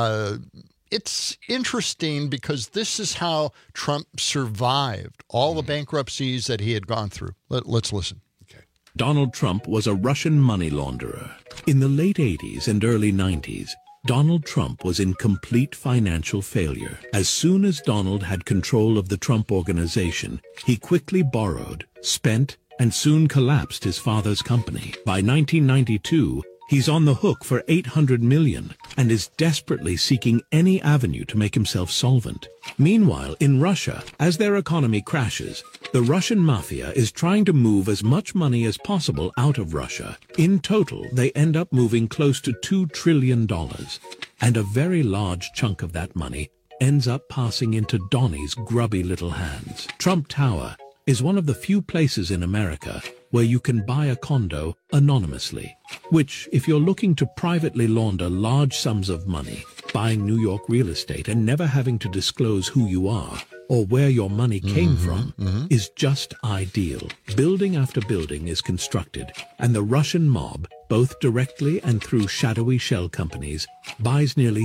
It's interesting because this is how Trump survived all the bankruptcies that he had gone through. Let's listen. Donald Trump was a Russian money launderer. In the late 80s and early 90s, Donald Trump was in complete financial failure. As soon as Donald had control of the Trump Organization, he quickly borrowed, spent, and soon collapsed his father's company. By 1992, he's on the hook for $800 million and is desperately seeking any avenue to make himself solvent. Meanwhile, in Russia, as their economy crashes, the Russian mafia is trying to move as much money as possible out of Russia. In total, they end up moving close to $2 trillion. And a very large chunk of that money ends up passing into Donnie's grubby little hands. Trump Tower is one of the few places in America where you can buy a condo anonymously, which, if you're looking to privately launder large sums of money, buying New York real estate and never having to disclose who you are or where your money came from, is just ideal. Building after building is constructed, and the Russian mob, both directly and through shadowy shell companies, buys nearly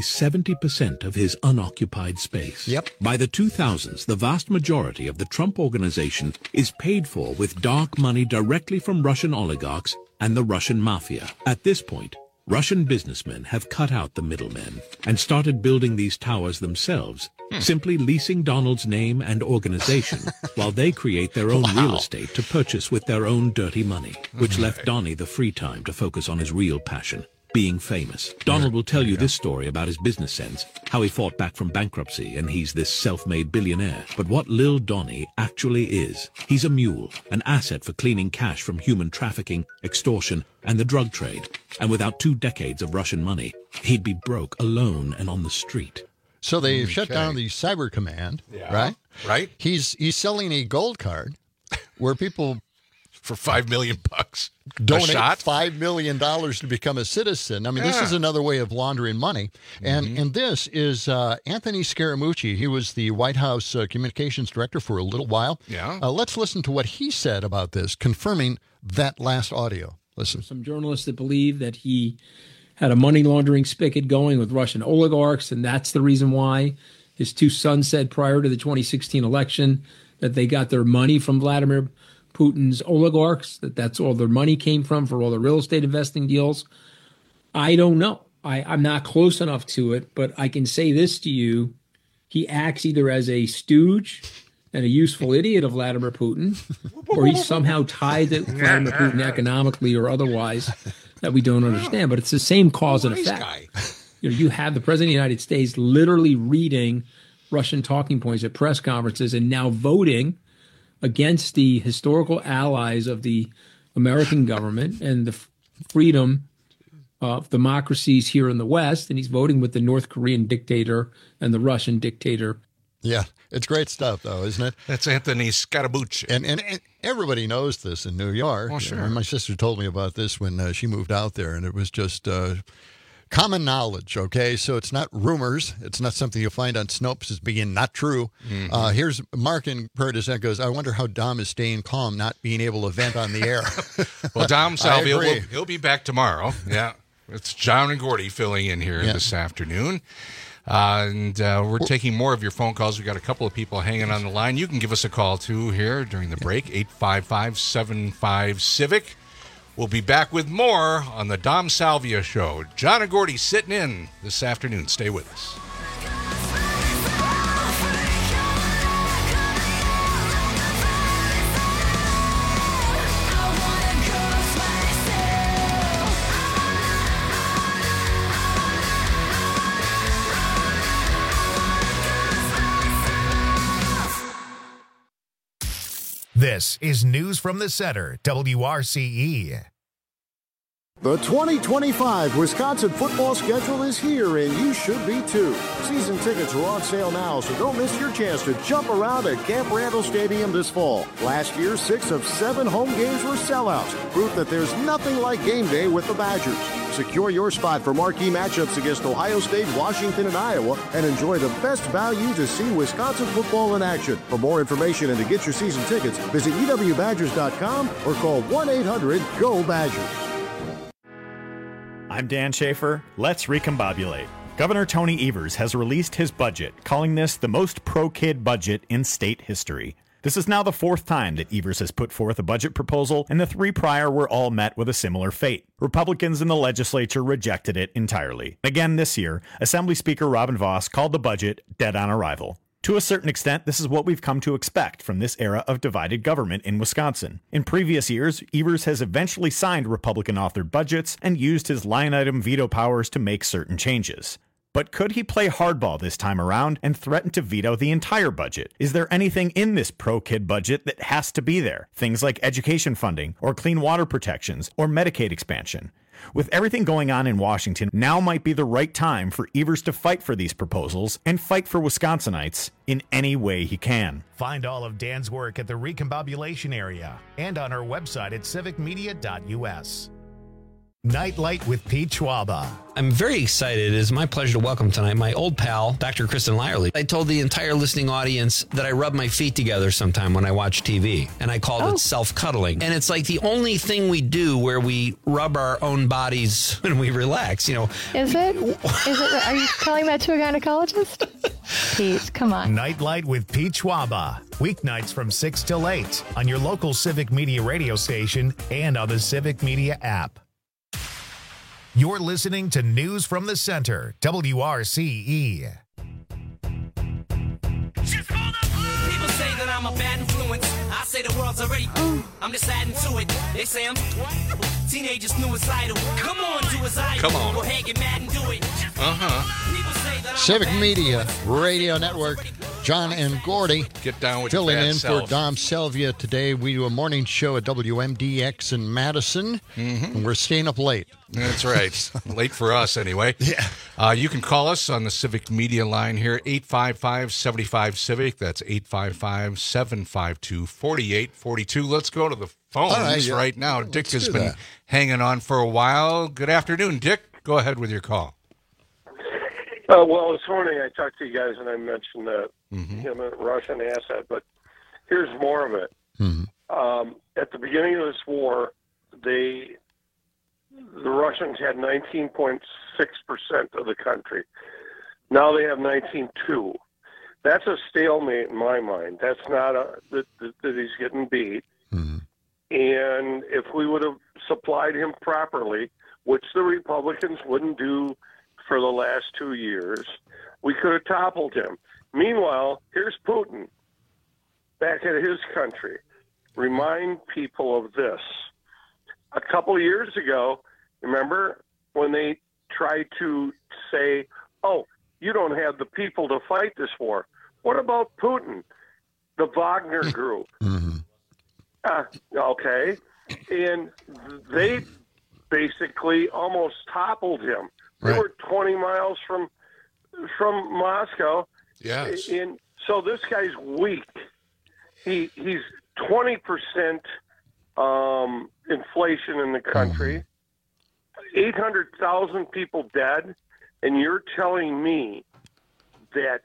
70% of his unoccupied space. Yep. By the 2000s, the vast majority of the Trump Organization is paid for with dark money directly from Russian oligarchs and the Russian mafia. At this point, Russian businessmen have cut out the middlemen and started building these towers themselves, simply leasing Donald's name and organization while they create their own real estate to purchase with their own dirty money, which left Donnie the free time to focus on his real passion, being famous. Donald will tell you this story about his business sense, how he fought back from bankruptcy, and he's this self-made billionaire. But what Lil Donnie actually is, he's a mule, an asset for cleaning cash from human trafficking, extortion, and the drug trade. And without 2 decades of Russian money, he'd be broke, alone, and on the street. So they've shut down the Cyber Command, right? Right. He's selling a gold card where people for $5 million donate $5 million to become a citizen. I mean, this is another way of laundering money. And this is Anthony Scaramucci. He was the White House communications director for a little while. Yeah. Let's listen to what he said about this, confirming that last audio. Listen. Some journalists that believe that he had a money laundering spigot going with Russian oligarchs, and that's the reason why his 2 sons said prior to the 2016 election that they got their money from Vladimir Putin's oligarchs, that's all their money came from for all the real estate investing deals. I don't know. I'm not close enough to it, but I can say this to you. He acts either as a stooge and a useful idiot of Vladimir Putin, or he's somehow tied to Vladimir Putin economically or otherwise that we don't understand. But it's the same cause and effect. You have the President of the United States literally reading Russian talking points at press conferences and now voting against the historical allies of the American government and the freedom of democracies here in the West, and he's voting with the North Korean dictator and the Russian dictator. Yeah, it's great stuff, though, isn't it? That's Anthony Scaramucci. And everybody knows this in New York. Oh, sure. My sister told me about this when she moved out there, and it was just common knowledge, okay? So it's not rumors. It's not something you'll find on Snopes as being not true. Here's Mark in Curtis that goes, I wonder how Dom is staying calm, not being able to vent on the air. Well, Dom Salvio, he'll be back tomorrow. Yeah. It's John and Gordy filling in here this afternoon. And we're taking more of your phone calls. We've got a couple of people hanging on the line. You can give us a call, too, here during the break, 855-75-CIVIC. We'll be back with more on the Dom Salvia Show. John and Gordy sitting in this afternoon. Stay with us. This is News from the Center, WRCE. The 2025 Wisconsin football schedule is here, and you should be too. Season tickets are on sale now, so don't miss your chance to jump around at Camp Randall Stadium this fall. Last year, 6 of 7 home games were sellouts, proof that there's nothing like game day with the Badgers. Secure your spot for marquee matchups against Ohio State, Washington, and Iowa, and enjoy the best value to see Wisconsin football in action. For more information and to get your season tickets, visit ewbadgers.com or call 1-800-GO-BADGERS. I'm Dan Schaefer. Let's recombobulate. Governor Tony Evers has released his budget, calling this the most pro-kid budget in state history. This is now the 4th time that Evers has put forth a budget proposal, and the 3 prior were all met with a similar fate. Republicans in the legislature rejected it entirely. Again this year, Assembly Speaker Robin Vos called the budget dead on arrival. To a certain extent, this is what we've come to expect from this era of divided government in Wisconsin. In previous years, Evers has eventually signed Republican-authored budgets and used his line-item veto powers to make certain changes. But could he play hardball this time around and threaten to veto the entire budget? Is there anything in this pro-kid budget that has to be there? Things like education funding, or clean water protections, or Medicaid expansion. With everything going on in Washington, now might be the right time for Evers to fight for these proposals and fight for Wisconsinites in any way he can. Find all of Dan's work at the Recombobulation area and on our website at civicmedia.us. Nightlight with Pete Schwaba. I'm very excited. It is my pleasure to welcome tonight my old pal, Dr. Kristen Lyerly. I told the entire listening audience that I rub my feet together sometime when I watch TV, and I called it self-cuddling. And it's like the only thing we do where we rub our own bodies when we relax, you know. Is it? Are you telling that to a gynecologist? Pete, come on. Nightlight with Pete Schwaba. Weeknights from 6 till 8 on your local Civic Media radio station and on the Civic Media app. You're listening to News from the Center, WRCE. People say that I'm a bad influence. I say the world's already. I'm just adding to it. They say I'm teenagers suicidal. Come on, do as I do. Come on. Go ahead, get mad and do it. Civic Media Radio Network. John and Gordy get down with filling your bad in self. for Dom Selvia today. We do a morning show at WMDX in Madison, and we're staying up late. That's right. Late for us, anyway. Yeah. You can call us on the Civic Media line here, 855-75-CIVIC. That's 855-752-4842. Let's go to the phones right now. Dick has been hanging on for a while. Good afternoon, Dick. Go ahead with your call. Well, this morning I talked to you guys and I mentioned that him a Russian asset, but here's more of it. At the beginning of this war, the Russians had 19.6% of the country. Now they have 19.2%. That's a stalemate in my mind. That's not that he's getting beat. And if we would have supplied him properly, which the Republicans wouldn't do for the last 2 years, we could have toppled him. Meanwhile, here's Putin back at his country. Remind people of this. A couple of years ago, remember when they tried to say, oh, you don't have the people to fight this war. What about Putin, the Wagner group? Okay. And they basically almost toppled him. They were 20 miles from Moscow. Yes. And so this guy's weak. He's 20% inflation in the country, 800,000 people dead, and you're telling me that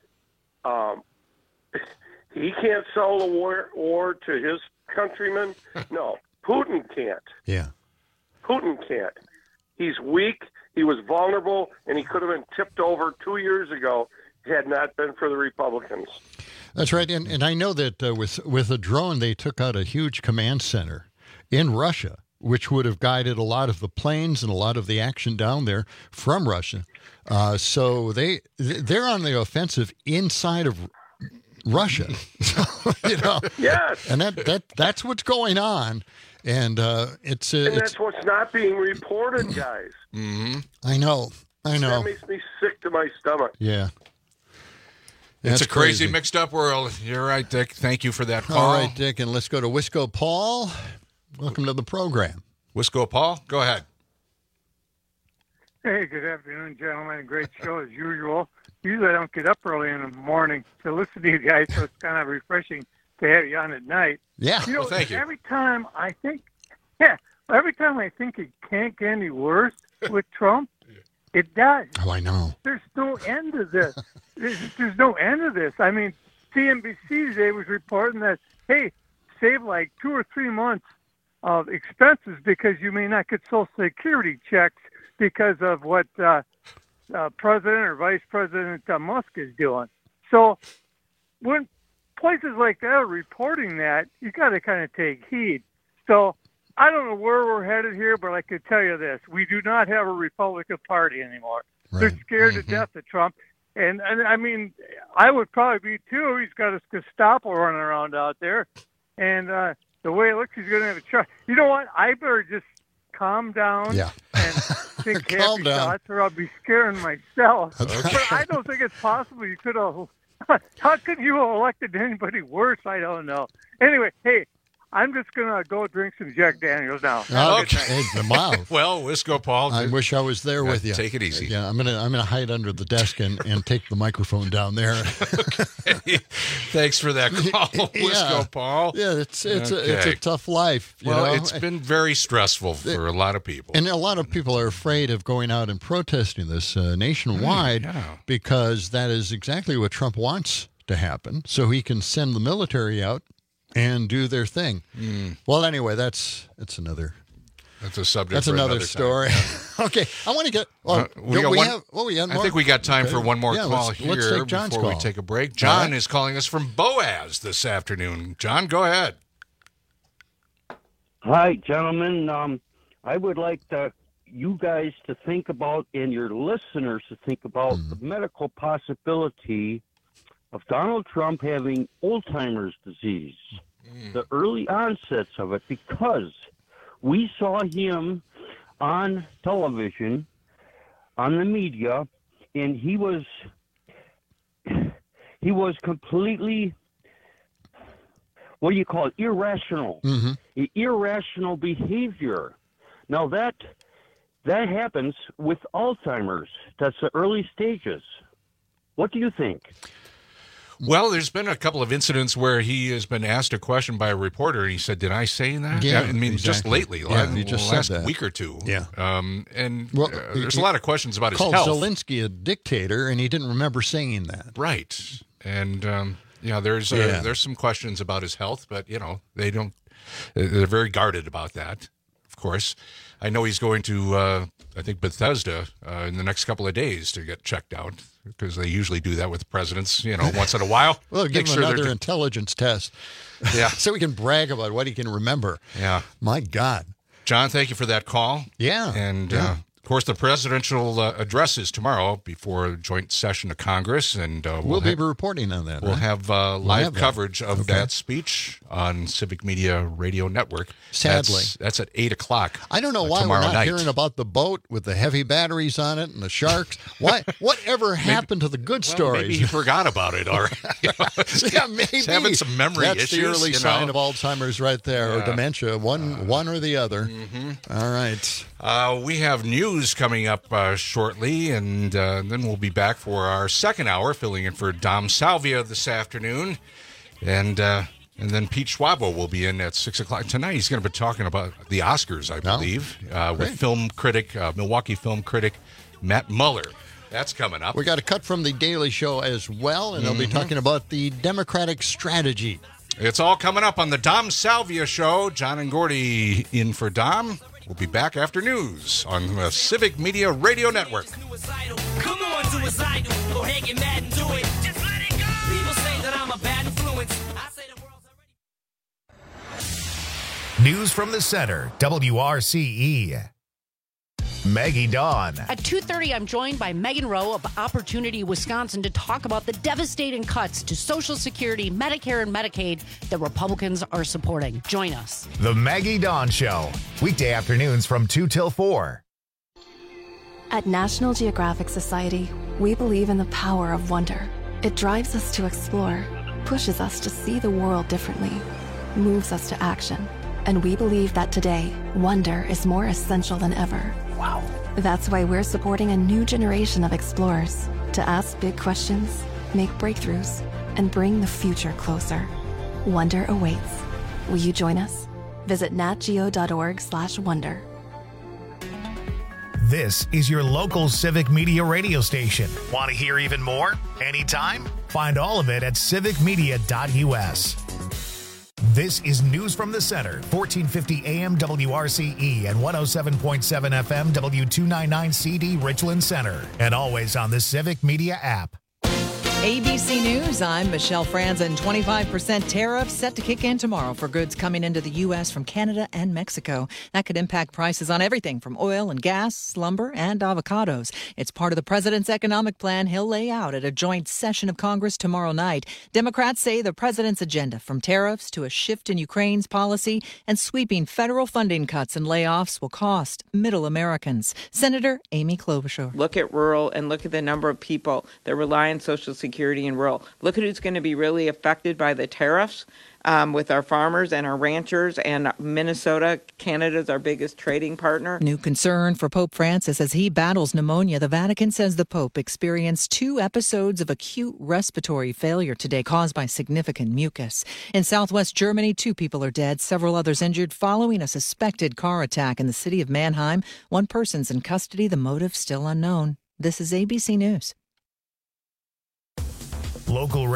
he can't sell the war to his countrymen? No, Putin can't. Yeah. Putin can't. He's weak. He was vulnerable, and he could have been tipped over 2 years ago had not been for the Republicans. That's right. And I know that with a drone, they took out a huge command center in Russia, which would have guided a lot of the planes and a lot of the action down there from Russia. So they're on the offensive inside of Russia. So, Yes. And that's what's going on. And it's that's what's not being reported, guys. I know. That makes me sick to my stomach. Yeah. It's a crazy, mixed up world. You're right, Dick. Thank you for that call. All right, Dick, and let's go to Wisco Paul. Welcome to the program. Wisco Paul, go ahead. Hey, good afternoon, gentlemen. Great show as usual. Usually I don't get up early in the morning to listen to you guys, so it's kind of refreshing to have you on at night. Yeah, you know, well, thank you. Every time I think it can't get any worse with Trump, it does. Oh, I know. There's no end to this. There's no end to this. I mean, CNBC today was reporting that, hey, save like 2 or 3 months of expenses because you may not get Social Security checks because of what President or Vice President Musk is doing. So when places like that are reporting that, you got to kind of take heed. So I don't know where we're headed here, but I can tell you this. We do not have a Republican Party anymore. Right. They're scared to death of Trump. And I mean, I would probably be too. He's got his Gestapo running around out there. And the way it looks, he's going to have a try. You know what? I better just calm down and think happy thoughts, or I'll be scaring myself. Okay. But I don't think it's possible you could have. How could you have elected anybody worse? I don't know. Anyway, hey, I'm just going to go drink some Jack Daniels now. Okay. Wow. Well, Wisco Paul. I wish I was there with you. Take it easy. Yeah, I'm gonna hide under the desk and take the microphone down there. Okay. Thanks for that call, Wisco Paul. Yeah, it's a tough life. Well, it's been very stressful for a lot of people. And a lot of people are afraid of going out and protesting this nationwide because that is exactly what Trump wants to happen, so he can send the military out and do their thing. Well, anyway, that's another. That's a subject. That's for another story. Okay, I want to get. I think we got time for one more call let's here take John's before call. we take a break. John is calling us from Boaz this afternoon. John, go ahead. Hi, gentlemen. I would like you guys to think about, and your listeners to think about, the medical possibility of Donald Trump having Alzheimer's disease, the early onsets of it, because we saw him on television, on the media, and he was completely, what do you call it, irrational. Irrational behavior. Now that happens with Alzheimer's. That's the early stages. What do you think? Well, there's been a couple of incidents where he has been asked a question by a reporter, and he said, "Did I say that?" Yeah, I mean, just lately, he just last said that. week or two. Yeah. There's a lot of questions about his health. Called Zelensky a dictator, and he didn't remember saying that. Right. And there's some questions about his health, but they don't. They're very guarded about that. Of course, I know he's going to I think Bethesda in the next couple of days to get checked out, because they usually do that with presidents, once in a while. Well, give him another intelligence test. Yeah. So we can brag about what he can remember. Yeah. My God. John, thank you for that call. Yeah. And, of course, the presidential address is tomorrow before a joint session of Congress. And we'll be reporting on that. We'll have live coverage of Okay. that speech on Civic Media Radio Network. Sadly. That's at 8 o'clock. I don't know why we're not hearing about the boat with the heavy batteries on it and the sharks. Why? Whatever happened to the good stories? Maybe he forgot about it already. Yeah, maybe. He's having some memory That's issues. the early sign of Alzheimer's right there, or dementia, one or the other. All right. We have news coming up shortly, and then we'll be back for our second hour, filling in for Dom Salvia this afternoon. And then Pete Schwabo will be in at 6 o'clock tonight. He's going to be talking about the Oscars, I believe, with film critic, Milwaukee film critic Matt Muller. That's coming up. We got a cut from the Daily Show as well, and they'll be talking about the Democratic strategy. It's all coming up on the Dom Salvia Show. John and Gordy in for Dom. We'll be back after news on the Civic Media Radio Network. Come on, do as I do. Go ahead, get mad and do it. Just let it go. People say that I'm a bad influence. I say the world's already. News from the center, WRCE. Maggie Dawn. At 2:30, I'm joined by Megan Rowe of Opportunity Wisconsin to talk about the devastating cuts to Social Security, Medicare, and Medicaid that Republicans are supporting. Join us. The Maggie Dawn Show. Weekday afternoons from 2 till 4. At National Geographic Society, we believe in the power of wonder. It drives us to explore, pushes us to see the world differently, moves us to action. And we believe that today, wonder is more essential than ever. Wow. That's why we're supporting a new generation of explorers to ask big questions, make breakthroughs, and bring the future closer. Wonder awaits. Will you join us? Visit natgeo.org/wonder. This is your local Civic Media radio station. Want to hear even more? Anytime? Find all of it at civicmedia.us. This is News from the Center, 1450 AM WRCE and 107.7 FM W299CD Richland Center. And always on the Civic Media app. ABC News, I'm Michelle Franzen. 25% tariff set to kick in tomorrow for goods coming into the U.S. from Canada and Mexico. That could impact prices on everything from oil and gas, lumber, and avocados. It's part of the president's economic plan he'll lay out at a joint session of Congress tomorrow night. Democrats say the president's agenda, from tariffs to a shift in Ukraine's policy and sweeping federal funding cuts and layoffs, will cost middle Americans. Senator Amy Klobuchar. Look at rural and look at the number of people that rely on Social Security in rural. Look at who's going to be really affected by the tariffs with our farmers and our ranchers, and Minnesota. Canada's our biggest trading partner. New concern for Pope Francis as he battles pneumonia. The Vatican says the Pope experienced 2 episodes of acute respiratory failure today caused by significant mucus. In southwest Germany, 2 people are dead, several others injured following a suspected car attack in the city of Mannheim. 1 person's in custody, the motive still unknown. This is ABC News. Local